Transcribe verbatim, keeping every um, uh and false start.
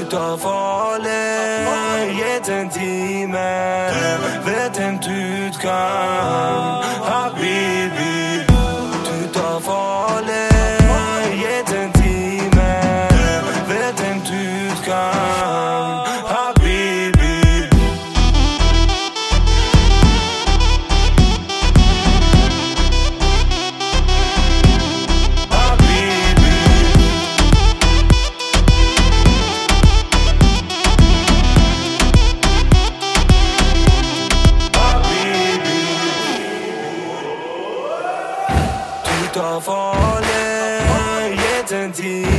tar farlig, gitt en time. Vet en du kan, habibi. Du tar farlig, gitt en time. Vet en du kan, habibi. Du tar farlig, gitt en time.